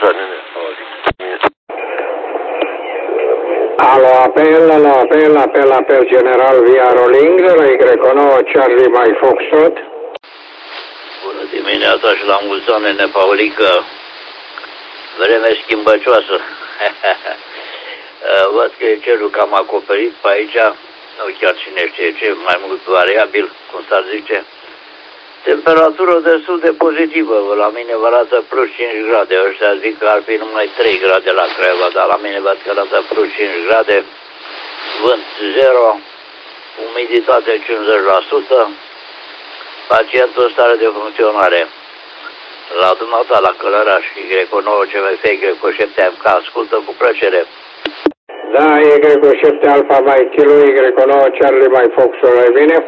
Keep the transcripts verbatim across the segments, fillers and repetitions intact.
zonele. Alo, apel, alo, apel, apel, apel general via Rolling, la Y nouă Charlie mai Foxtrot. Bună dimineața și la mulți ani, nene Paulică. Vreme schimbăcioasă. Văd că e cerul cam acoperit pe aici, nu chiar cine știe ce, mai mult variabil, cum s-ar zice. Temperatură destul de pozitivă, la mine vă arată plus cinci grade, ăștia zic că ar fi numai trei grade la Craiova, dar la mine văd că arată plus cinci grade, vânt zero, umiditate cincizeci la sută, pacientul în stare de funcționare. La dumneata, la Călăraș, Y nouă C V F, Y șapte M K, ascultă cu plăcere. Da, Y șapte Alfa mai Kilo, Y nouă Charlie mai Foxtrot, e bine?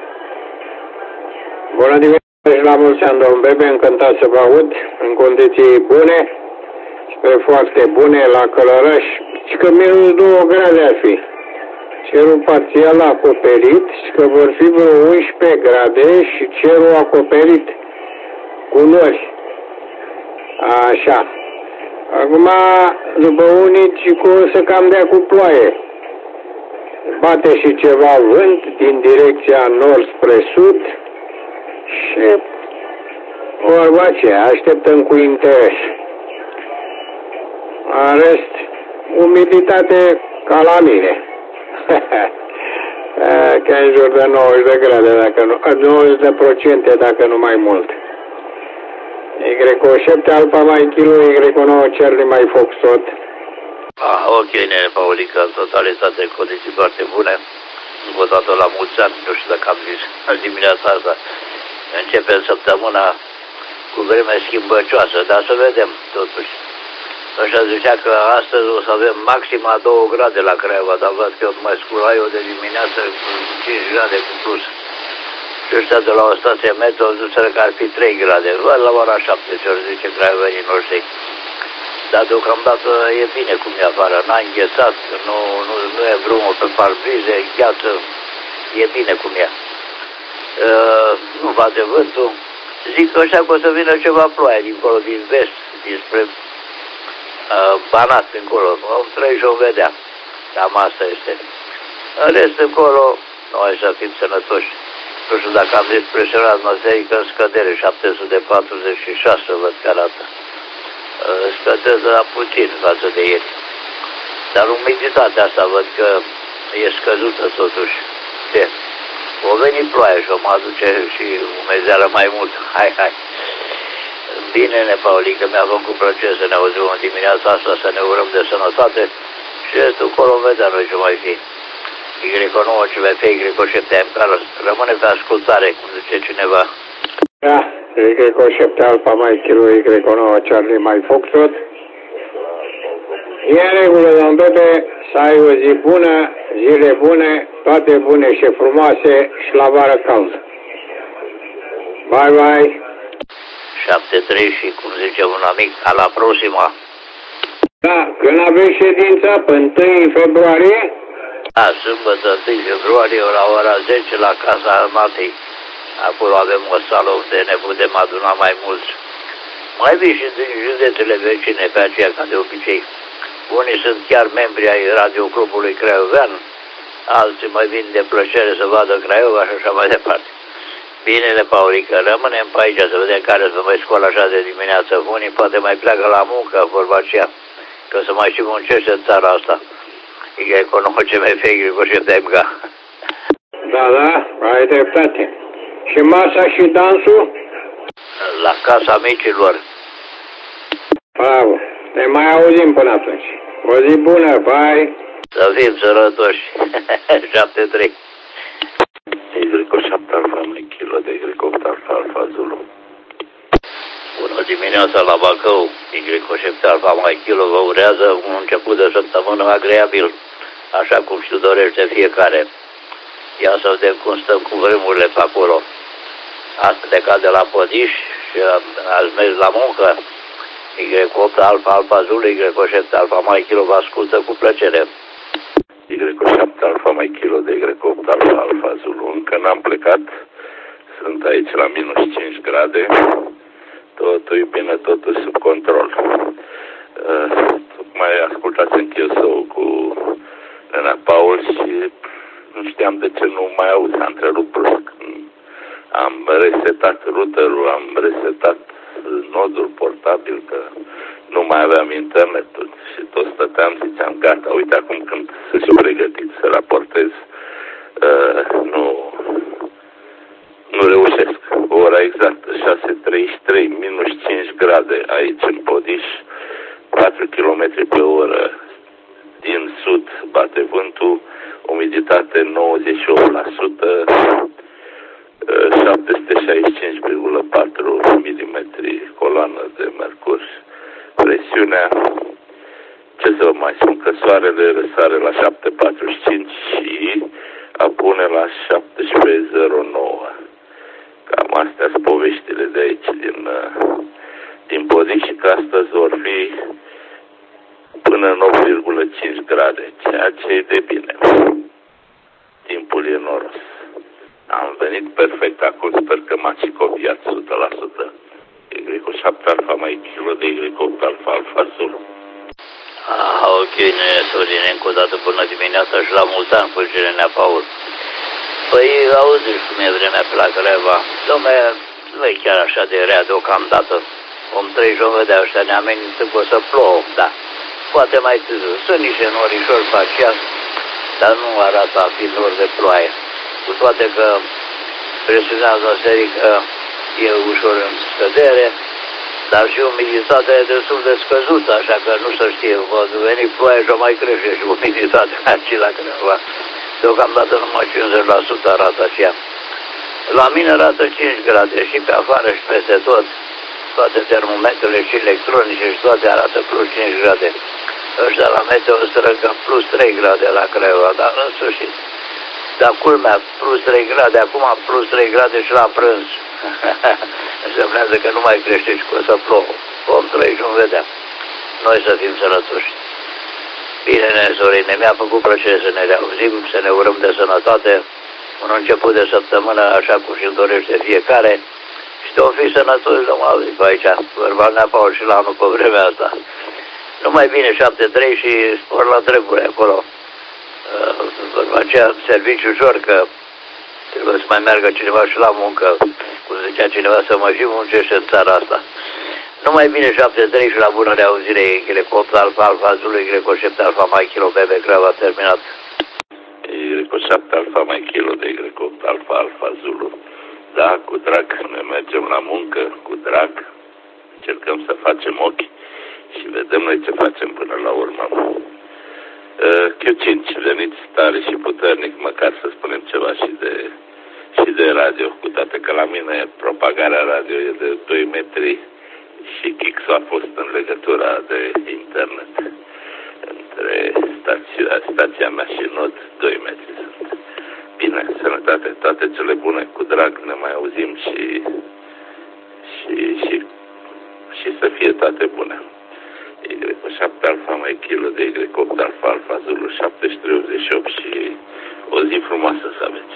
Bună dimineața și la mulți ani, domn Bebe, încântat să vă aud, în condiții bune, spre foarte bune, la Călăraș, și că minus două grade ar fi. Cerul parțial acoperit și că vor fi vreo unsprezece grade și cerul acoperit cu nori. Așa. Acum, după unii, că o să cam dea cu ploaie. Bate și ceva vânt din direcția nord spre sud și vorba aceea, așteptăm cu interes. În rest, umiditate ca la mine. Că în jur de nouăzeci de grade, dacă nu, nouăzeci de procente, dacă nu mai mult. Y șapte Alfa mai Kilo, Y nouă Charlie mai Foxtrot. Ah, ok, nene Paulică, în totalitate, în condiții foarte bune. Încă o dată la mulți ani, nu știu dacă am zis în dimineața asta. Începem săptămâna cu vreme schimbăcioasă, dar să vedem, totuși. Așa zicea că astăzi o să avem maxima două grade la Craiova, dar văd că mai scula eu de dimineață cu cinci grade cu plus. Și ăștia de la o stație metro au zis că ar fi trei grade. Văd la ora șapte ce ori zice craiovenii noștri. Dar deocamdată e bine cum e afară, n-a înghețat, nu, nu, nu e drumul pe parbrize, gheață, e bine cum e. Uh, nu bate vântul. Zic că așa că o să vină ceva ploaie dincolo, din vest, dinspre uh, Banat, încolo. Om trei și o vedea. Cam asta este. În rest, încolo, noi să fim sănătoși. Nu știu dacă am zis presiunea atmosferică în scădere, șapte sute patruzeci și șase, văd că arată. Uh, scădează la puțin față de ieri. Dar umiditatea asta văd că e scăzută totuși. Ce? O veni ploaie și o mă aduce și umezeală mai mult. Hai, hai. Bine, ne, Paulică, mi-a făcut plăcere să ne auzim în dimineața asta, să ne urăm de sănătate și restul acolo vedem noi ce mai fi. Y nouă C V F, Y șapte M K, rămâne pe ascultare, cum zice cineva. Da, Y șapte Alfa mai Kilo, Y nouă Charlie mai Foxtrot. E în regulă, domn Bebe, să ai o zi bună, zile bune, toate bune și frumoase și la vară caldă. Bye, bye! șapte trei și, cum zice un amic, a la proxima. Da, când avem ședința, pe întâi februarie? Da, sâmbătă, întâi februarie, la ora zece, la Casa Armatei. Acolo avem o sală unde ne putem aduna mai mulți. Mai vin și din județele vecine pe aceea, ca de obicei. Unii sunt chiar membri ai radioclubului craiovean, alții mai vin de plăcere să vadă Craiova și așa mai departe. Bine, Paulică, rămânem pe aici să vedem care să mai scoală așa de dimineață. Unii poate mai pleacă la muncă, vorba aceea, că să mai și muncește în țara asta. E economă ce mai fie, cu șapte M K. Da, da, ai dreptate. Și masa și dansul? La Casa Micilor. Bravo. Ne mai auzim până atunci. O zi bună, bye! Să fim sănătoși. șapte trei. Y șapte Alfa mai Kilo, de Y opt Alfa Alfa Zulu. Bună dimineața la Bacău. Y șapte Alfa mai Kilo vă urează un început de săptămână agreabil, așa cum și dorește fiecare. Ia să vedem cum stăm cu vremurile pe acolo. Ați plecat de la Pădiș și ați mers la muncă. Y opt Alfa Alfa Zulu, Y șapte Alfa mai Kilo vă ascultă cu plăcere. Y șapte Alfa mai Kilo, de Y opt Alfa Alfa Zulu. Încă n-am plecat. Sunt aici la minus cinci grade. Totul e bine, totul sub control. intrasem Chiosou cu Nena Paul și nu știam de ce nu mai aud, s-a întrerupt brusc. Am resetat routerul, am resetat nodul portabil, că nu mai aveam internetul și tot stăteam, ziceam, gata, uite acum când sunt pregătit să raportez, uh, nu, nu reușesc. Ora exactă, șase treizeci și trei, minus cinci grade aici în Podiș, patru kilometri pe oră din sud bate vântul, umiditate nouăzeci și opt la sută, șapte sute șaizeci și cinci virgulă patru milimetri coloană de mercur. Presiunea, ce să vă mai spun, că soarele răsare la șapte patruzeci și cinci și apune la șaptesprezece zero nouă. Cam astea sunt poveștile de aici, din, din Podiș, și că astăzi vor fi până în opt virgulă cinci grade, ceea ce e de bine. Timpul e noros. Am venit perfect acum, sper că m-ați și copiat o sută la sută. Y șapte Alfa mai kilo de Y opt Alfa Alfa Zulu. Ah, ok, nene Sorine, încă o dată bună dimineața și la mult ani cu Nena Paul. Păi, auzi cum e vremea pe la Craiova. Dom'le, nu e chiar așa de rea deocamdată. Om trei jove de ăștia ne amenință că o să plouă, da. Poate mai târziu. Sunt niște norișori pe aceea, dar nu arată a fi nori de ploaie. Cu toate că presiunea atmosferică e ușor în scădere, dar și umiditatea e destul de scăzută, așa că nu se știe, va veni ploaie și o mai crește și umiditatea aici la Craiova. Deocamdată numai cincizeci la sută arată aceea. La mine arată cinci grade și pe afară și peste tot. Toate termometrele și electronice și toate arată plus cinci grade. Ăștia la meteo străcă plus trei grade la Craiova, dar în sfârșit. Dar culmea, plus trei grade, acum plus trei grade și la prânz. Însemnează că nu mai crește și că o să plouă. Vom trăi și vom vedea. Noi să fim sănătoși. Bine, nene Sorine, mi-a făcut plăcere să ne reauzim, să ne urăm de sănătate. Un început de săptămână, așa cum și-l dorește fiecare. Și de-o fi sănătoși, domnul auzit pe aici. Vorba Nea Paul și la anul pe vremea asta. Numai bine, șapte trei și spor la treburi acolo. Vorba aceea, serviciu ușor, că trebuie să mai meargă cineva și la muncă, cum zicea cineva, să mă și muncește în țara asta. Numai bine, șapte trei și la bună reauzire, Y opt Alfa Alfa Zulu, Y șapte Alfa mai kilo, bebe, Craiova, terminat. Y șapte Alfa mai kilo de Y opt Alfa Alfa Zulu. Da, cu drag, ne mergem la muncă, cu drag, încercăm să facem ochi și vedem noi ce facem până la urmă. Q cinci, veniți tare și puternic, măcar să spunem ceva și de, și de radio, cu toate că la mine propagarea radio e de doi metri și Kixu a fost în legătura de internet între stația, stația mea și Nod, doi metri sunt. Bine, sănătate, toate cele bune, cu drag, ne mai auzim și, și, și, și să fie toate bune. Y șapte Alfa mai kilo de Y opt Alfa Alfa Zulu șapte trei optzeci și opt și o zi frumoasă să aveți.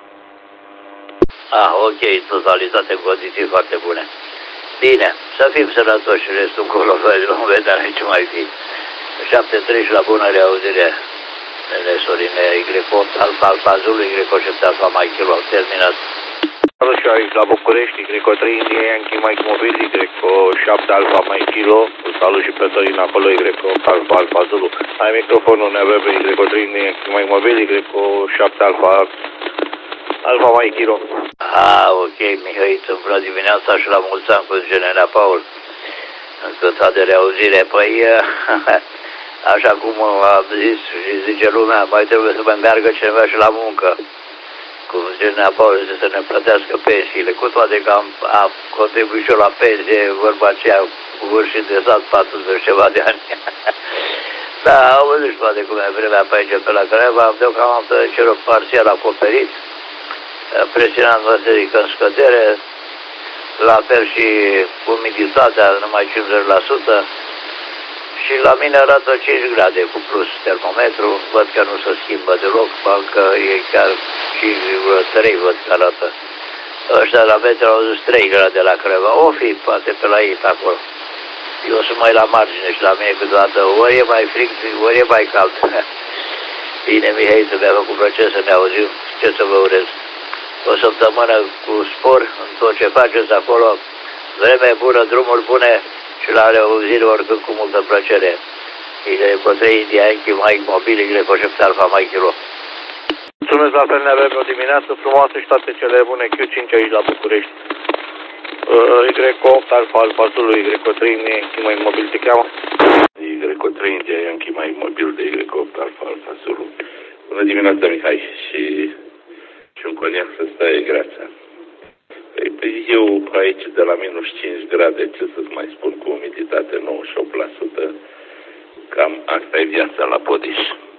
Ah, ok, totalitate, condiții foarte bune. Bine, să fim sănătoși și restul încolo, vom vedea ce mai fi. șapte trei și la bună reauzire, nene Sorine, Y opt Alfa Alfa Zulu, Y șapte Alfa mai kilo, terminat. Salut și aici la București, Y trei India Yankee Mike Mobil, Y șapte Alfa mai kilo, salut și pe Sorin acolo, Y opt Alfa Alfa Zulu. Ai microfonul ne avem pe Y trei India Yankee Mike Mobil, Y șapte Alfa Alfa mai kilo. Ah, ok, Mihăiță, bună dimineața și la mulți ani cu Nena Paul. Încântat de reauzire, păi, așa cum a zis și zice lumea, mai trebuie să mai meargă cineva și la muncă. Cum zice Nena Paul, să ne plătească pensiile, cu toate că am, am contribuit și eu la pensie, vorba aceea cu vârșit de sat patruzeci ceva de ani. Da, au văzut și poate cum e vremea pe aici, pe la Craiova, deocamdată cerul parțial acoperit, presiunea atmosferică în scădere, la fel și umiditatea numai cincizeci la sută și la mine arată cinci grade cu plus termometru, văd că nu se schimbă deloc, bancă e chiar cinci virgulă trei văd că arată. Ăștia la metru au zis trei grade la Craiova, o fi poate pe la ei pe acolo. Eu sunt mai la margine și la mine câteodată ori e mai frig, ori e mai cald. Bine, Mihai, să mi-a făcut plăcere să ne auzim. Ce să vă urez? O săptămână cu spor în tot ce faceți acolo. Vreme bună, drumuri bune și la reauzire oricând cu multă plăcere. Y cu trei India Yankee Mike Mobil, Y cu șapte Alfa Mike Kilo. Mulțumesc, la fel ne avem o dimineață frumoasă și toate cele bune. Q cinci aici la București. Y cu opt Alfa Alfa Zulu, Y cu trei India Yankee Mike Mobil te cheamă? Y cu trei India Yankee Mike Mobil de Y cu opt Alfa Alfa Zulu. Bună dimineața, Mihai, și, și un coniac să stai greața. Păi, eu aici de la minus cinci grade, ce să-ți mai spun, cu umiditate nouăzeci și opt la sută, cam asta e viața la Podiș.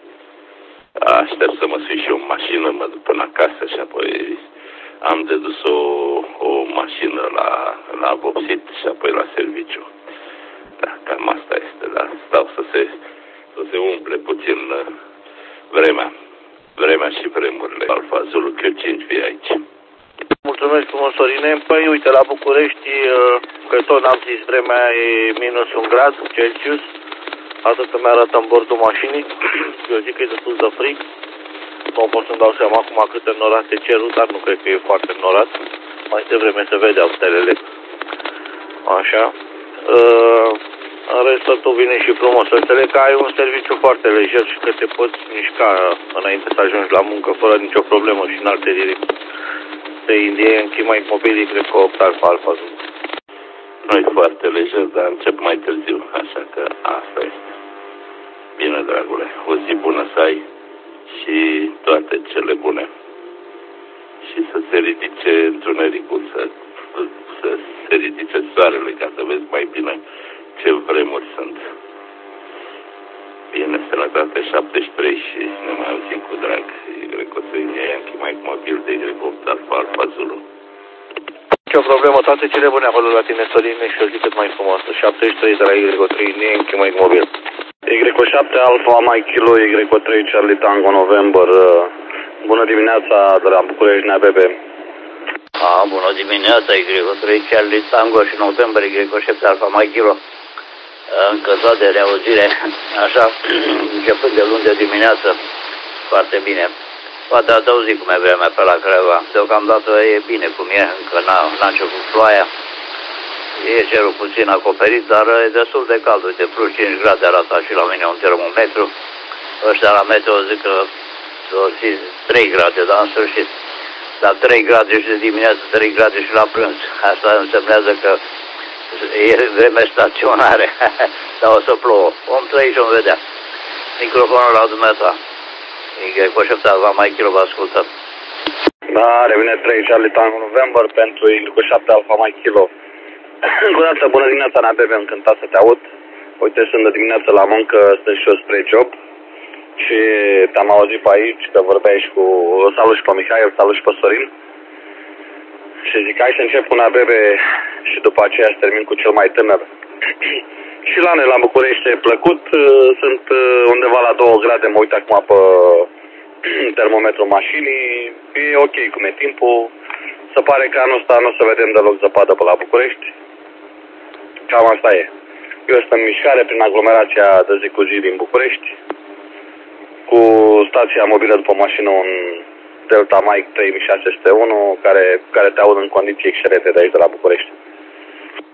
Aștept să mă sui și o mașină, mă duc până acasă și apoi am de dus o, o mașină la, la vopsit și apoi la serviciu. Da, cam asta este, da. Stau să se, să se umple puțin vremea, vremea și vremurile. Alfa Zulu Q cinci fie aici. Mulțumesc frumos, Sorine. Păi, uite, la București, că tot n-am zis, vremea e minus un grad Celsius. Atât îmi arată în bordul mașinii. Eu zic că e destul de frig. Nu pot să-mi dau seama acum cât înnorat e cerul, dar nu cred că e foarte înnorat. Mai devreme se vedeau stelele. Așa. Uh, în rest, totul vine și frumos. Să înțeleg că ai un serviciu foarte lejer și că te poți mișca înainte să ajungi la muncă fără nicio problemă și în alte direcții. De India Yankee Mike Mobil, cred că opt Alfa Alfa Zulu. Nu e foarte lejer, dar încep mai târziu, așa că asta este. Bine, dragule, o zi bună să ai și toate cele bune. Și să se ridice întunericul, să, să se ridice soarele, ca să vezi mai bine ce vremuri sunt. Bine, sănătate șaptezeci și trei și ne mai auzim cu drag. Y cu trei India Yankee Mike Mobil de Y cu opt Alfa Alfa Zulu. Ce o problemă, toate cele bune acolo la tine, Sorine, și o zi cât mai frumoasă. șaptezeci și trei de la Y cu trei India Yankee Mike Mobil. Y cu șapte Alfa Mike Kilo, Y cu trei Charlie Tango November. Bună dimineața de la București, Nea Bebe. A, bună dimineața, Y cu trei Charlie Tango și November, Y cu șapte Alfa Mike Kilo. Încă tot de reauzire, așa, începând de luni de dimineață, foarte bine. Poate ați auzit cum e vremea pe la Craiova. Deocamdată e bine cum e, încă n-a început ploaia. E cerul puțin acoperit, dar e destul de cald. Uite, plus cinci grade arată și la mine un termometru. Ăștia la meteo zic că o fi trei grade, dar în sfârșit. Dar trei grade și de dimineață, trei grade și la prânz. Asta însemnează că e vreme staționare. Dar o să plouă. Om trăi și om vedea. Microfonul la dumneata. Y cu șapte Alfa Mike Kilo, vă ascultăm. Da, revine trei Charlie Tango November pentru Y cu șapte Alfa Mike Kilo. Încă o dată, bună dimineața, Nea Bebe, încântat să te aud. Uite, sunt de dimineață la muncă, sunt și eu spre job. Și te-am auzit pe aici, că vorbeai și cu... Salut și pe Mihai, salut și pe Sorin. Și zic, hai să încep cu Nea Bebe și după aceea să termin cu cel mai tânăr. Și la noi, la București, e plăcut. Sunt undeva la două grade, mă uit acum pe termometrul mașinii. E ok cum e timpul. Se pare că anul ăsta nu o să vedem deloc zăpadă pe la București. Cam asta e. Eu sunt în mișcare prin aglomerația de zi cu zi din București, cu stația mobilă după mașină, un Delta Mike trei mii șase sute unu, care, care te aud în condiții excelente de aici de la București.